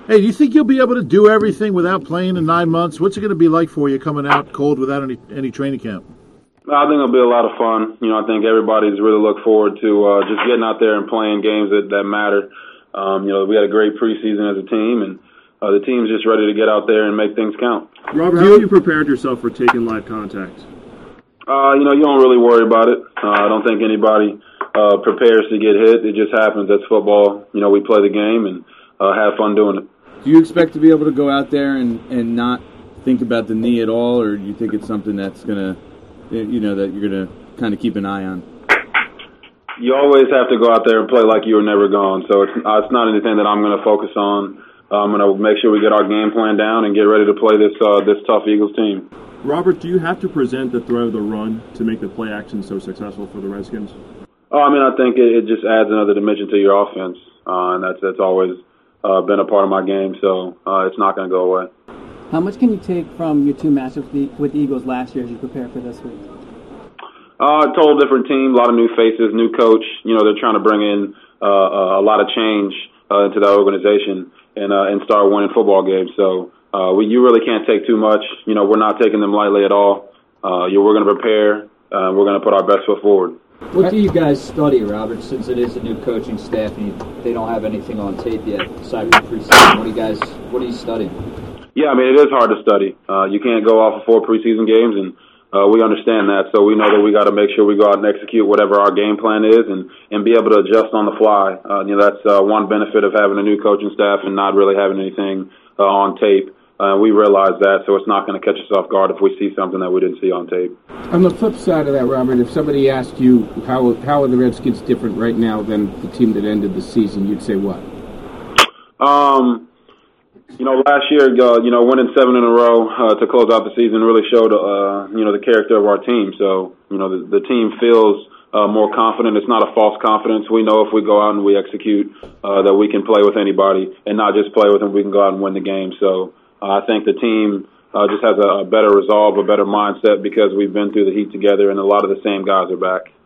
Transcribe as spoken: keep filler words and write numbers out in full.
Hey, do you think you'll be able to do everything without playing in nine months? What's it going to be like for you coming out cold without any any training camp? I think it'll be a lot of fun. You know, I think everybody's really look forward to uh, just getting out there and playing games that, that matter. Um, you know, we had a great preseason as a team, and uh, the team's just ready to get out there and make things count. Robert, how have you prepared yourself for taking live contact? Uh, you know, you don't really worry about it. Uh, I don't think anybody uh, prepares to get hit. It just happens. That's football. You know, we play the game and uh, have fun doing it. Do you expect to be able to go out there and, and not think about the knee at all, or do you think it's something that's going to, you know, that you're going to kind of keep an eye on? You always have to go out there and play like you were never gone. So it's, uh, it's not anything that I'm going to focus on. I'm going to make sure we get our game plan down and get ready to play this uh, this tough Eagles team. Robert, do you have to present the threat of the run to make the play action so successful for the Redskins? Oh, I mean, I think it, it just adds another dimension to your offense, uh, and that's that's always uh, been a part of my game. So uh, it's not going to go away. How much can you take from your two matchups with the Eagles last year as you prepare for this week? Uh, total different team, a lot of new faces, new coach. You know, they're trying to bring in uh, a lot of change uh, into that organization and uh, and start winning football games. So. Uh, we, you really can't take too much. You know, we're not taking them lightly at all. Uh, you, we're going to prepare. Uh, we're going to put our best foot forward. What do you guys study, Robert, since it is a new coaching staff and you, they don't have anything on tape yet aside from preseason? What do you guys, what are you studying? Yeah, I mean, it is hard to study. Uh, you can't go off of four preseason games, and uh, we understand that. So we know that we got to make sure we go out and execute whatever our game plan is and, and be able to adjust on the fly. Uh, you know, that's uh, one benefit of having a new coaching staff and not really having anything uh, on tape. Uh, we realize that, so it's not going to catch us off guard if we see something that we didn't see on tape. On the flip side of that, Robert, if somebody asked you how how are the Redskins different right now than the team that ended the season, you'd say what? Um, you know, last year, uh, you know, winning seven in a row uh, to close out the season really showed, uh, you know, the character of our team. So, you know, the, the team feels uh, more confident. It's not a false confidence. We know if we go out and we execute uh, that we can play with anybody and not just play with them, we can go out and win the game. So. Uh, I think the team uh, just has a, a better resolve, a better mindset because we've been through the heat together, and a lot of the same guys are back.